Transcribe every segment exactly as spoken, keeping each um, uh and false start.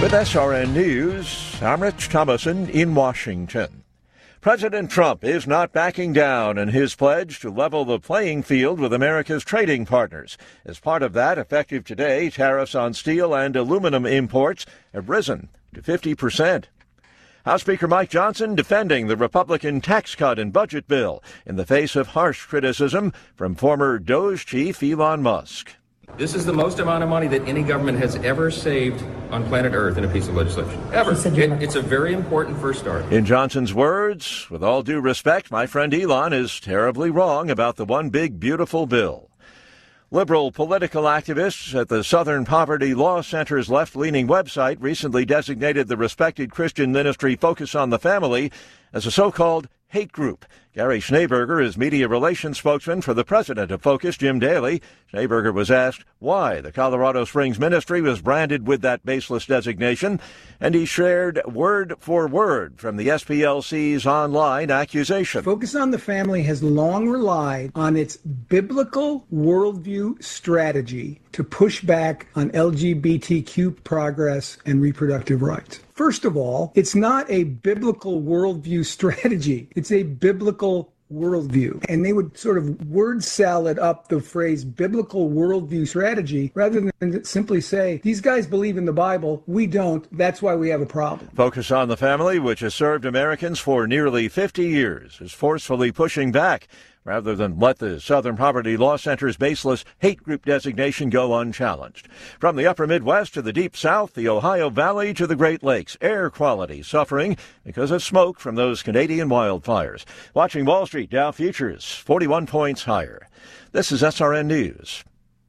With S R N News, I'm Rich Thomason in Washington. President Trump is not backing down in his pledge to level the playing field with America's trading partners. As part of that, effective today, tariffs on steel and aluminum imports have risen to fifty percent. House Speaker Mike Johnson defending the Republican tax cut and budget bill in the face of harsh criticism from former DOGE chief Elon Musk. This is the most amount of money that any government has ever saved on planet Earth in a piece of legislation. Ever. It, it's a very important first start. In Johnson's words, with all due respect, my friend Elon is terribly wrong about the one big beautiful bill. Liberal political activists at the Southern Poverty Law Center's left-leaning website recently designated the respected Christian ministry Focus on the Family as a so-called hate group. Gary Schneeberger is media relations spokesman for the president of Focus, Jim Daly. Schneeberger was asked why the Colorado Springs ministry was branded with that baseless designation, and he shared word for word from the S P L C's online accusation. Focus on the Family has long relied on its biblical worldview strategy to push back on L G B T Q progress and reproductive rights. First of all, it's not a biblical worldview strategy. It's a biblical worldview. And they would sort of word salad up the phrase biblical worldview strategy rather than simply say, these guys believe in the Bible, we don't, that's why we have a problem. Focus on the Family, which has served Americans for nearly fifty years, is forcefully pushing back rather than let the Southern Poverty Law Center's baseless hate group designation go unchallenged. From the upper Midwest to the deep South, the Ohio Valley to the Great Lakes, air quality suffering because of smoke from those Canadian wildfires. Watching Wall Street, Dow futures forty-one points higher. This is S R N News.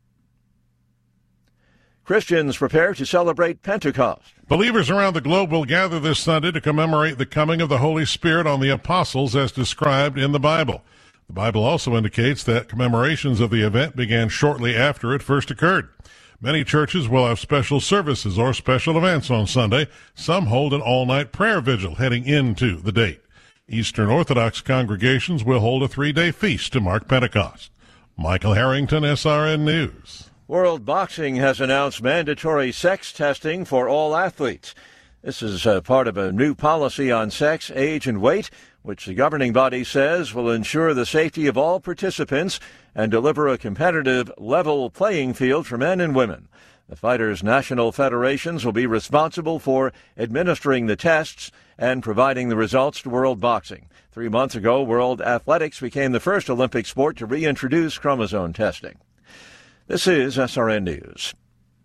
Christians prepare to celebrate Pentecost. Believers around the globe will gather this Sunday to commemorate the coming of the Holy Spirit on the apostles as described in the Bible. The Bible also indicates that commemorations of the event began shortly after it first occurred. Many churches will have special services or special events on Sunday. Some hold an all-night prayer vigil heading into the date. Eastern Orthodox congregations will hold a three-day feast to mark Pentecost. Michael Harrington, S R N News. World Boxing has announced mandatory sex testing for all athletes. This is uh, part of a new policy on sex, age, and weight, which the governing body says will ensure the safety of all participants and deliver a competitive, level playing field for men and women. The fighters' national federations will be responsible for administering the tests and providing the results to World Boxing. Three months ago, World Athletics became the first Olympic sport to reintroduce chromosome testing. This is S R N News.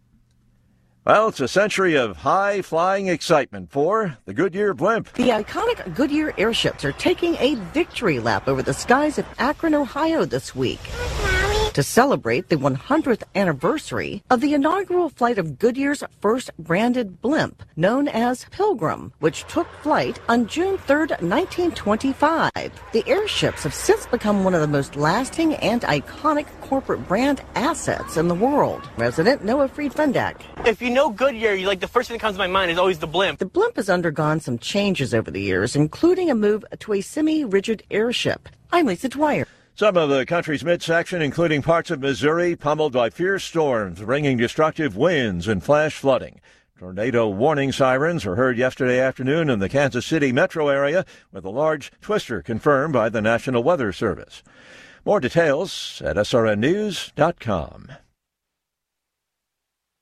Well, it's a century of high-flying excitement for the Goodyear blimp. The iconic Goodyear airships are taking a victory lap over the skies of Akron, Ohio this week to celebrate the one hundredth anniversary of the inaugural flight of Goodyear's first branded blimp, known as Pilgrim, which took flight on June third, nineteen twenty-five. The airships have since become one of the most lasting and iconic corporate brand assets in the world. Resident Noah Fried-Fendak. If you know Goodyear, you like the first thing that comes to my mind is always the blimp. The blimp has undergone some changes over the years, including a move to a semi-rigid airship. I'm Lisa Dwyer. Some of the country's midsection, including parts of Missouri, pummeled by fierce storms, bringing destructive winds and flash flooding. Tornado warning sirens were heard yesterday afternoon in the Kansas City metro area, with a large twister confirmed by the National Weather Service. More details at S R N news dot com.